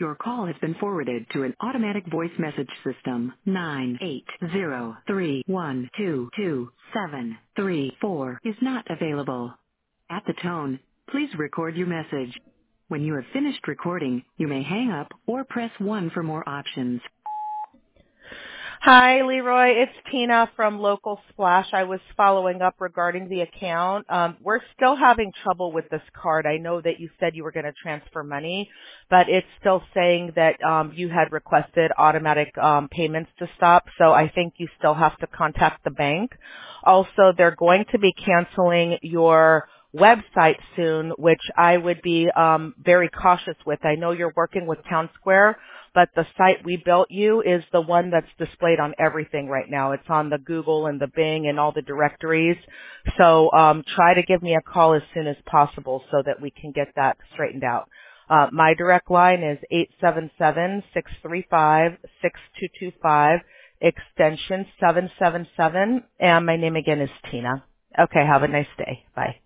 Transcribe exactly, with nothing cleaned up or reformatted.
Your call has been forwarded to an automatic voice message system. nine eight zero three one two two seven three four is not available. At the tone, please record your message. When you have finished recording, you may hang up or press one for more options. Hi, Leroy. It's Tina from Local Splash. I was following up regarding the account. Um, we're still having trouble with this card. I know that you said you were going to transfer money, but it's still saying that um, you had requested automatic um, payments to stop, so I think you still have to contact the bank. Also, they're going to be canceling your website soon, which I would be um, very cautious with. I know you're working with Town Square, but the site we built you is the one that's displayed on everything right now. It's on the Google and the Bing and all the directories. So um, try to give me a call as soon as possible so that we can get that straightened out. Uh, my direct line is eight seven seven, six three five, six two two five, extension seven seven seven, and my name again is Tina. Okay, have a nice day. Bye.